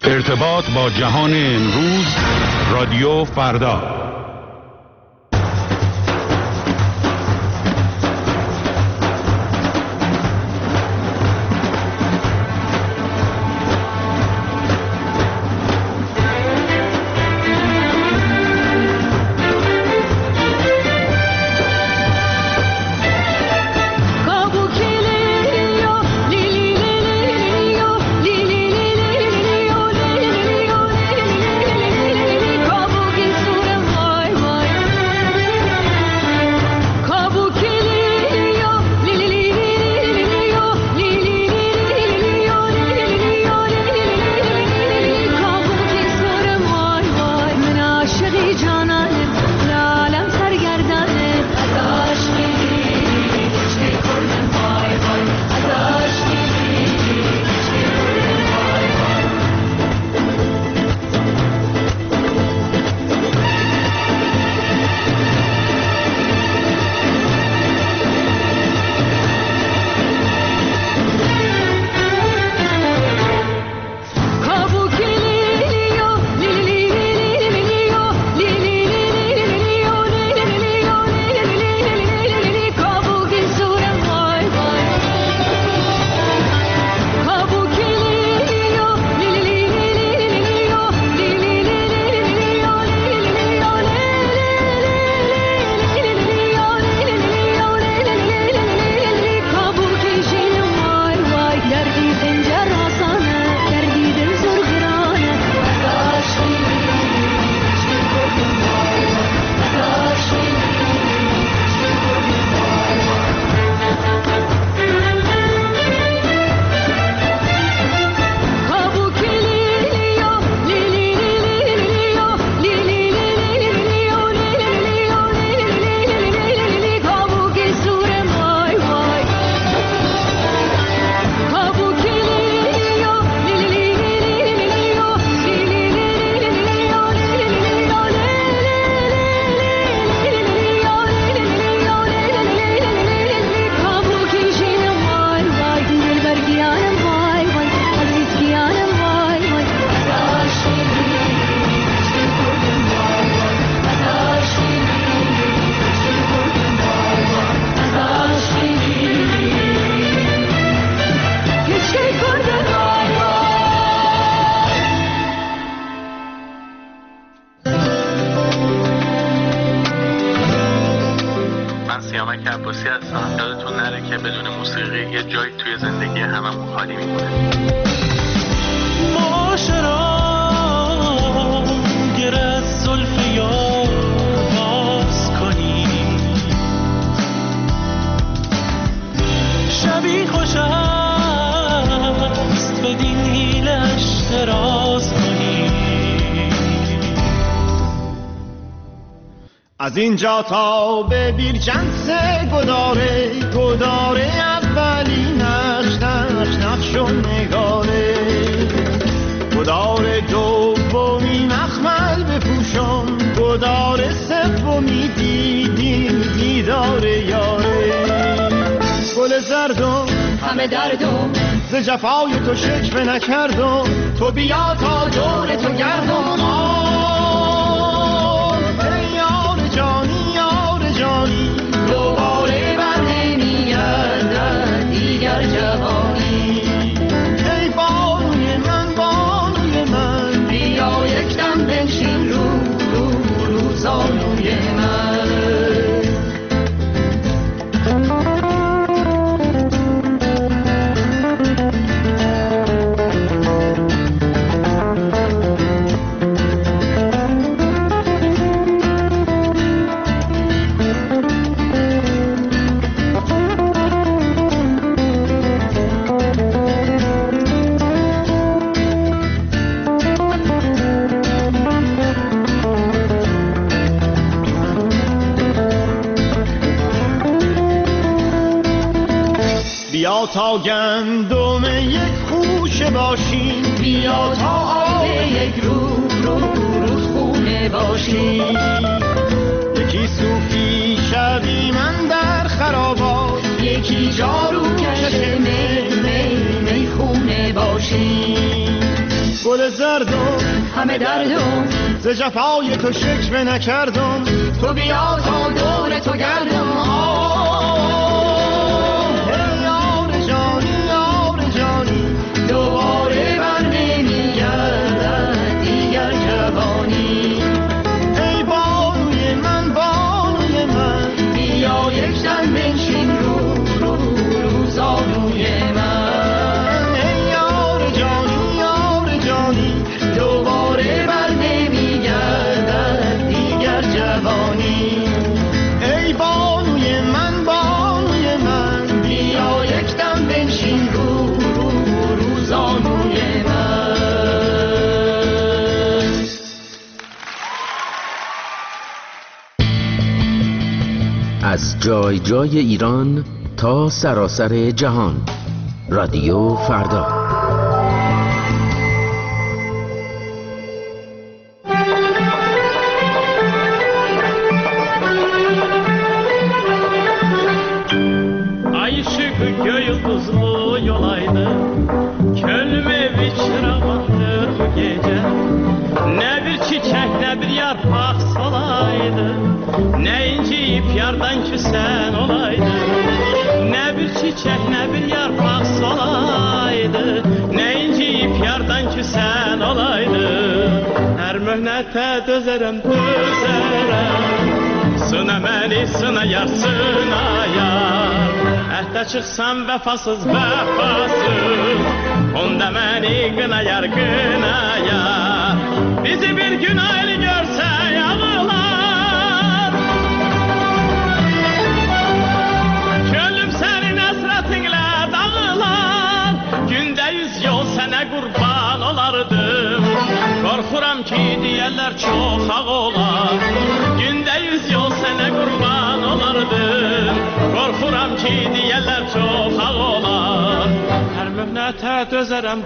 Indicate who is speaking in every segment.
Speaker 1: ارتباط با جهان امروز، رادیو فردا.
Speaker 2: از اینجا تا به بیرجنس گداره اولی نقش و نگاره، گداره دومی مخمل بپوشم، گداره سومی دیداره یاره، گل زردم همه دردم ز جفای تو شکوه نکردم، تو بیا تا دور تو گردم. دوباره بر نمیگردد دیگر جوانی، ای بانوی من بیا یک دم بنشین رو زانوی من. بیا تا گندم یک خوشه باشیم، بیا تا آب یک روز خونه باشیم، یکی صوفی شویم اندر خرابات، یکی جارو کش می خونه باشیم، گل گل زردم
Speaker 3: همه دردم
Speaker 2: ز جفای تو شکوه نکردم
Speaker 3: تو بیا تا دور تو گردم
Speaker 2: یار جانی یار جانی
Speaker 3: دوباره بر نمیگردد دیگر جوانی
Speaker 2: ای بانوی من
Speaker 3: بیا یک دم بنشین رو زانوی من
Speaker 2: ای یار جانی
Speaker 3: دوباره بر نمیگردد دیگر جوانی
Speaker 2: ای بانوی من
Speaker 3: بیا یک دم بنشین رو زانوی من.
Speaker 4: از جای جای ایران تا سراسر جهان، رادیو فردا.
Speaker 5: Ay ışık yıldızlı yolaydı, könlüm evi çırağandı bu gece. Ne bir çiçek ne bir yarpak solaydı, ne inciyip yardan küsen olaydı. Ne bir çiçek ne bir yarpak solaydı, ne inciyip yardan küsen olaydı. Her mühnete dözerem sına məni, sına yar, sına yar. Əhdə çıxsam vəfasız, vəfasız, onda məni qınayar, qınayar. Bizi bir gün ayrı görsə ağlar. Könlüm sənin əsrətinlə dağılar. Gündə 100 yol sənə qurban olardım. Qorxuram ki deyərlər çox ağ olar. Gündə 100 yol sənə qurban olardım. Qorxuram ki deyərlər çox ağ olar. Hər möhnətə dözərəm.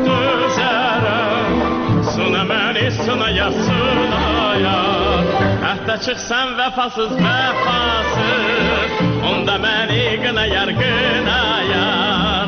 Speaker 5: Sına məni, sına yar, sına yar. Əhdə çıxsam vəfasız, vəfasız, onda məni qınayar, qınayar.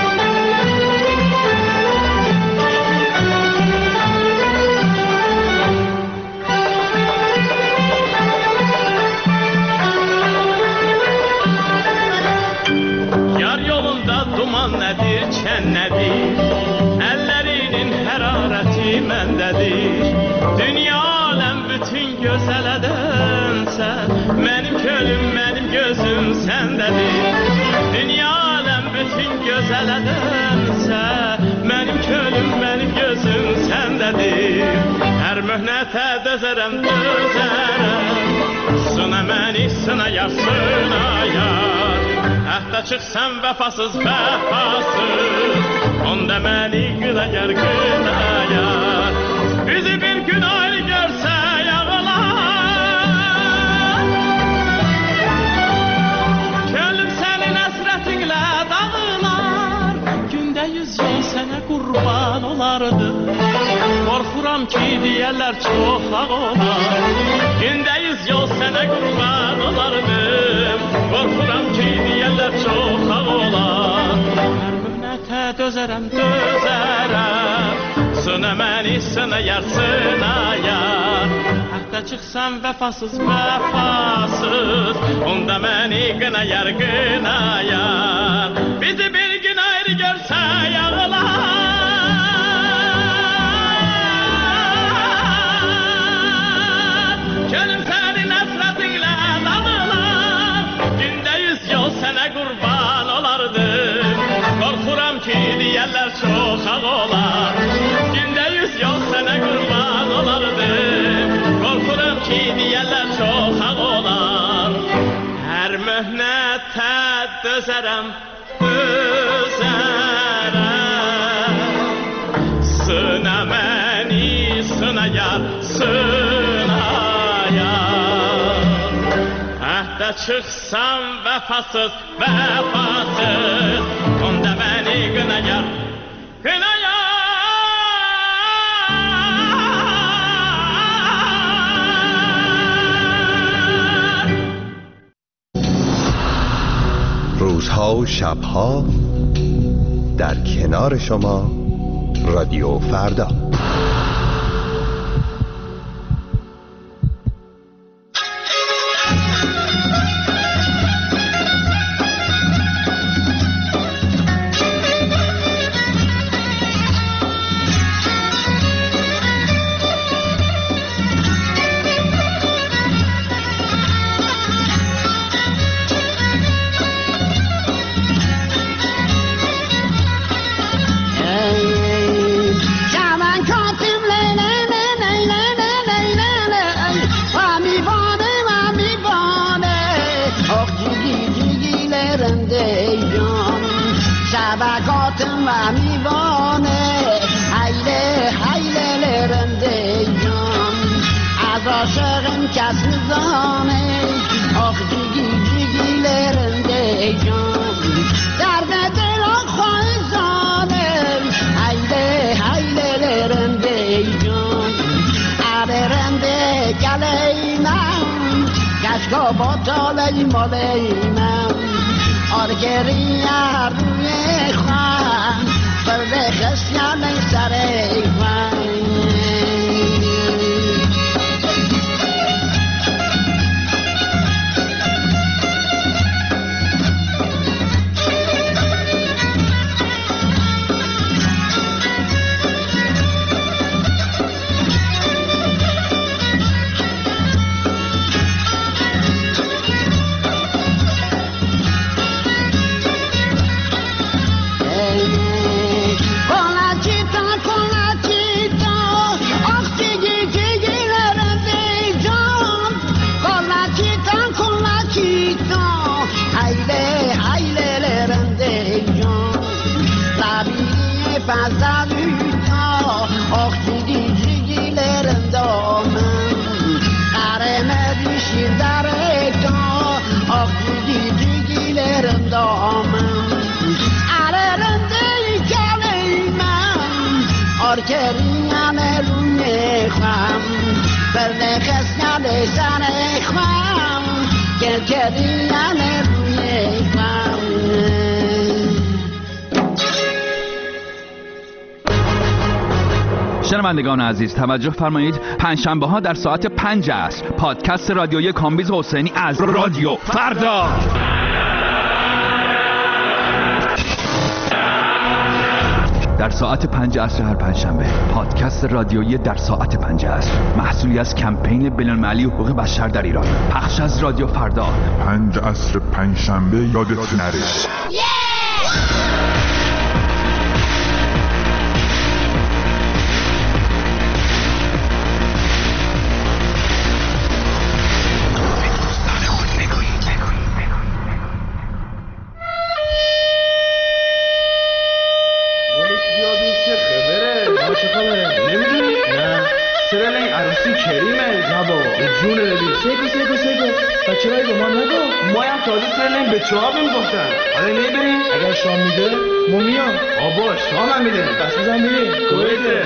Speaker 5: Duman nədir, çən nədir, əllərinin hərarəti məndədir. Dünya aləm bütün gözələdənsə, mənim könlüm, mənim gözüm səndədir. Dünya aləm bütün gözələdənsə, mənim könlüm, mənim gözüm səndədir. Hər möhnətə dözərəm. Sına məni, sına yar, sına yar. Əhdə çıxsam vəfasız, vəfasız, onda məni qınayar, qınayar. Bizi bir gün ayrı görsə ağlar. Könlüm sənin əsrətinlə dağılar. Gündə 100 yol sənə qurban olardı. Qorxuram ki deyərlər çox ağ olar. Gündə 100 yol sənə qurban olardım. Qorxuram ki deyərlər çox ağ olar. Hər möhnətə dözərəm. Sına məni, sına yar, sına yar. Əhdə çıxsam vəfasız, vəfasız, onda məni qınayar, qınayar. Bizi bir gün ayrı görsə ağlar. Könlüm sənin əsrətinlə dağılar. Gündə 100 yol sənə qurban olardım. Qorxuram ki deyərlər çox ağ olar. Gündə 100 yol sənə qurban olardım. Qorxuram ki deyərlər çox ağ olar. Hər möhnətə dözərəm. Sına məni, sına yar, sına yar. Əhdə çıxsam vəfasız, vəfasız, onda məni qınayar, qınayar.
Speaker 6: روزها و شبها در کنار شما رادیو فردا.
Speaker 3: با تالی مالی من آرگری روی خوان برده خسیان سر خوان آرگریان روی خم برده خسیان سر خم گرگریان روی خم.
Speaker 7: شنوندگان عزیز توجه فرمایید، پنجشنبه ها در ساعت 5 عصر پادکست رادیویی کامبیز حسینی از رادیو فردا در ساعت 5 عصر هر پنجشنبه پادکست رادیویی در ساعت 5 عصر محصولی از کمپین بین‌المللی حقوق بشر در ایران، پخش از رادیو فردا.
Speaker 8: 5 عصر پنجشنبه یادت نره.
Speaker 2: بچه‌های به ما نگو، ما هم تازه سرلیم به چهاب میگفتن. حالا نمیبریم؟ اگر شام میده ما میام. آبا شام هم میده، دست بزن بریم. کویته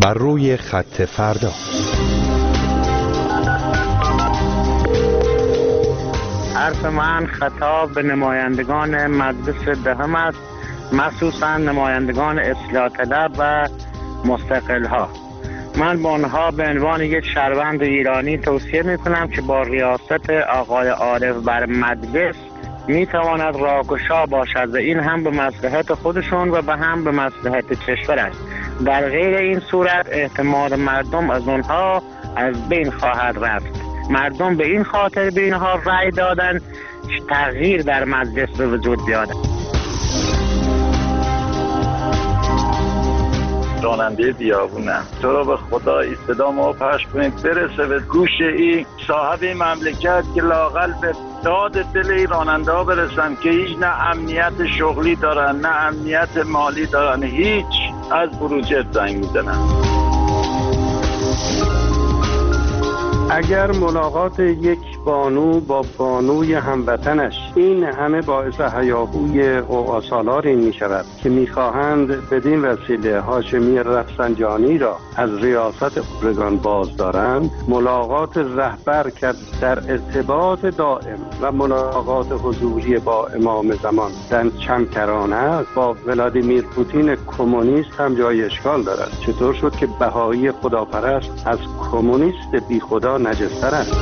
Speaker 6: بر روی خط فردا.
Speaker 9: حرف من خطاب به نمایندگان مجلس دهم است، مخصوصا نمایندگان اصلاح طلب و مستقل ها. من به آنها به عنوان یک شهروند ایرانی توصیه می کنم که با ریاست آقای عارف بر مجلس می تواند راهگشا باشد و این هم به مصلحت خودشون و به هم به مصلحت کشور است. در غیر این صورت اعتماد مردم از آنها از بین خواهد رفت. مردم به این خاطر به اینها رأی دادن که تغییر در مجلس به وجود بیاد.
Speaker 10: راننده بیابونم، تو رو به خدا این صدا ما پخش کنید برسه به گوش این صاحب این مملکت که لااقل به داد دل این راننده ها برسن که هیچ نه امنیت شغلی دارن نه امنیت مالی دارن، هیچ، از بروجرد زنگ میزنن.
Speaker 11: اگر ملاقات یک بانو با بانوی هموطنش این همه باعث هیاهوی قوقاسالاری می شود که می خواهند بدین وسیله هاشمی رفسنجانی را از ریاست خبرگان باز دارند، ملاقات رهبر که در ارتباط دائم و ملاقات حضوری با امام زمان در چمکرانه است با ولادیمیر پوتین کمونیست هم جای اشکال دارد. چطور شد که بهایی خداپرست از کمونیست بی خدا نجستر است؟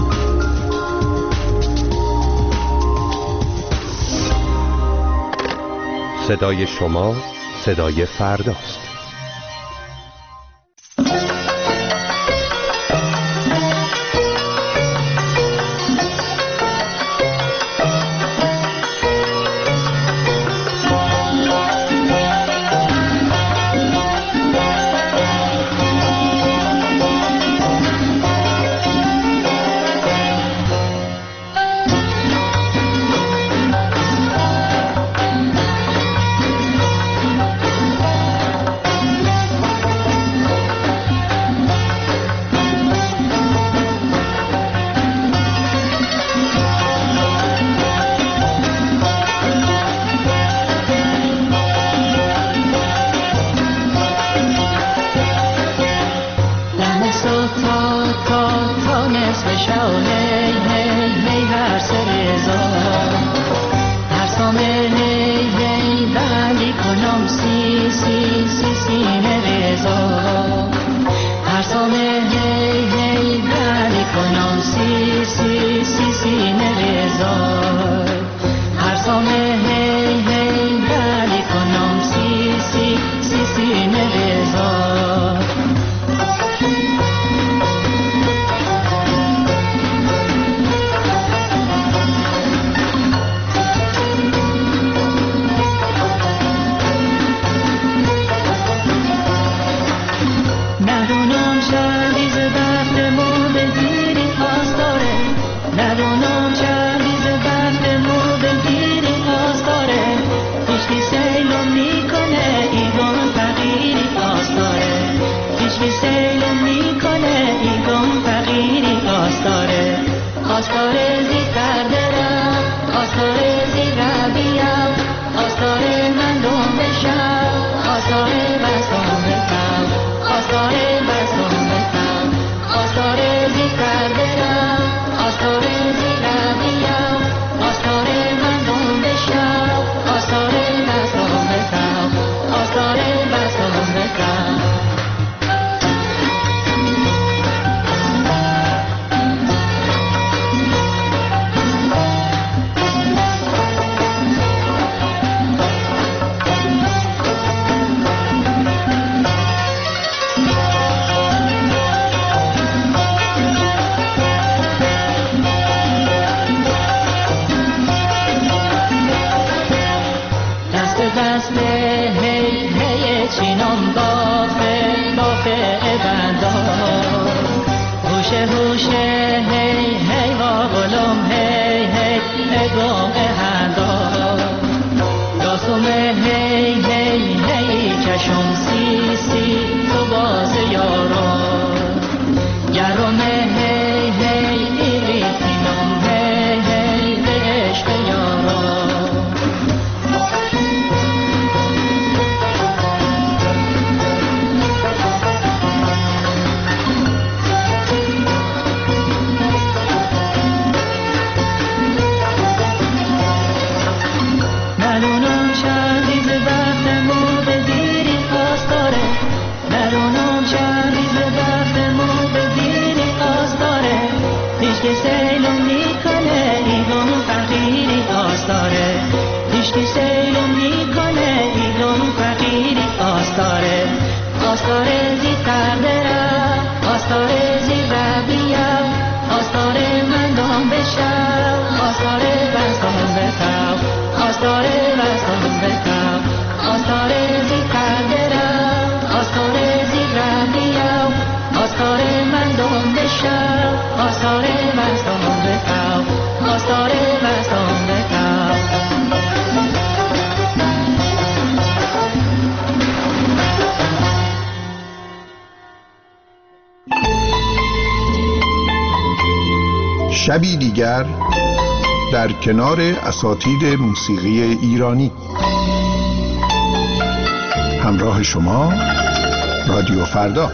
Speaker 6: صدای شما صدای فرداست.
Speaker 12: بیرون میکنه ایران فقیری آستاره آستاره زیتر درم آستاره زیبه بیم آستاره مندم بشم آستاره بستان بکم آستاره بستان بکم آستاره زیتر درم آستاره زیبه بیم آستاره مندم بشم آستاره بستان بکم آستاره بستان بکم
Speaker 13: شبی دیگر در کنار اساطیر موسیقی ایرانی. همراه شما رادیو فردا.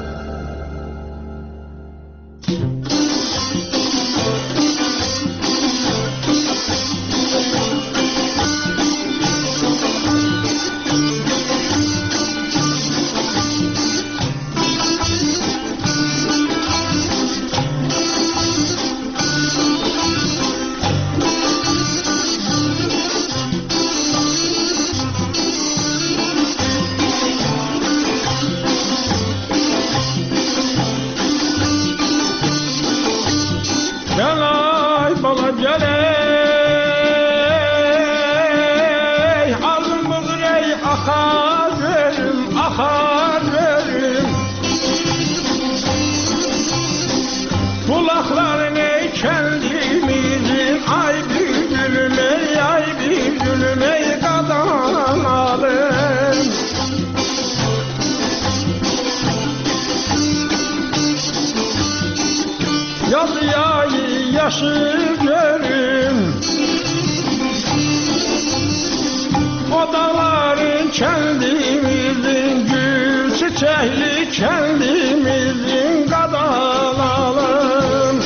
Speaker 2: Odaların kendimizin, gül çiçekli kendimizin kadalalım.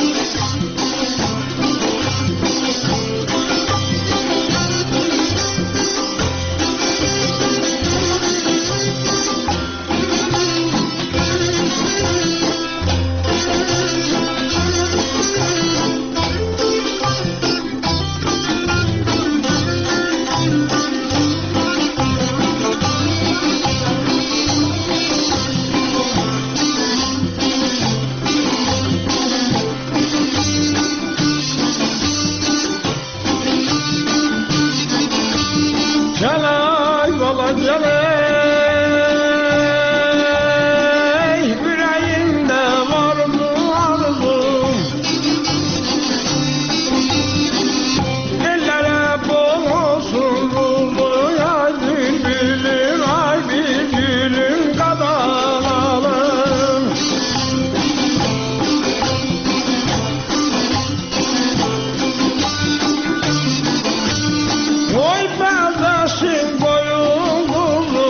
Speaker 2: Oy kardeşim boyun uzun.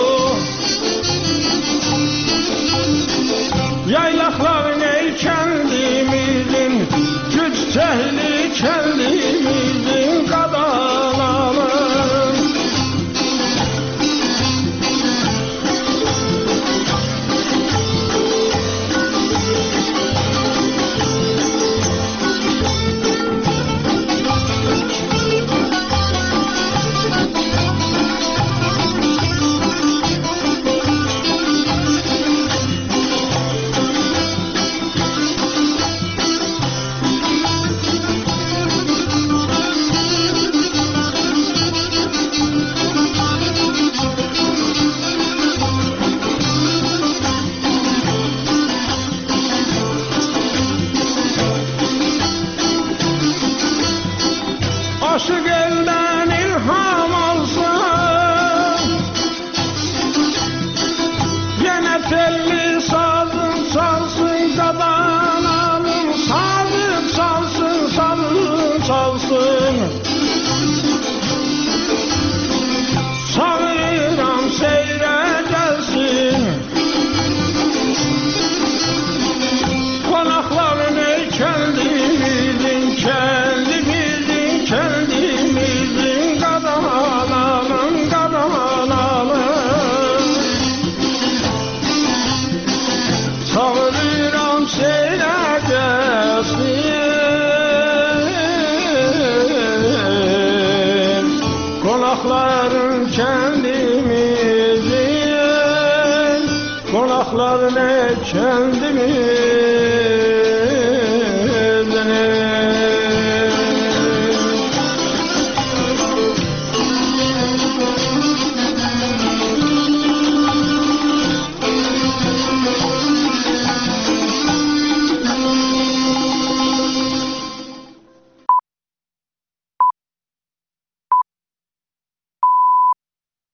Speaker 2: kendimizin, konaklarını kendimiz.